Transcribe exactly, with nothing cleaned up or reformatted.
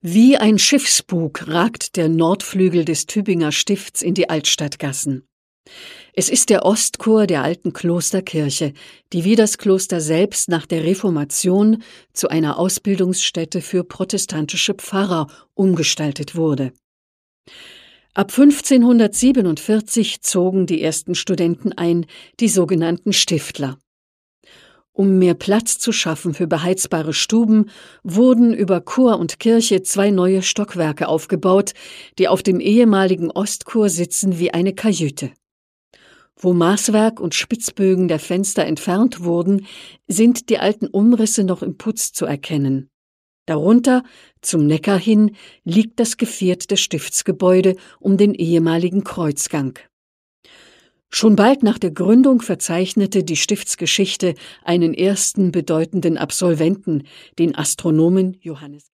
Wie ein Schiffsbug ragt der Nordflügel des Tübinger Stifts in die Altstadtgassen. Es ist der Ostchor der alten Klosterkirche, die wie das Kloster selbst nach der Reformation zu einer Ausbildungsstätte für protestantische Pfarrer umgestaltet wurde. Ab fünfzehnhundertsiebenundvierzig zogen die ersten Studenten ein, die sogenannten Stiftler. Um mehr Platz zu schaffen für beheizbare Stuben, wurden über Chor und Kirche zwei neue Stockwerke aufgebaut, die auf dem ehemaligen Ostchor sitzen wie eine Kajüte. Wo Maßwerk und Spitzbögen der Fenster entfernt wurden, sind die alten Umrisse noch im Putz zu erkennen. Darunter, zum Neckar hin, liegt das gevierte Stiftsgebäude um den ehemaligen Kreuzgang. Schon bald nach der Gründung verzeichnete die Stiftsgeschichte einen ersten bedeutenden Absolventen, den Astronomen Johannes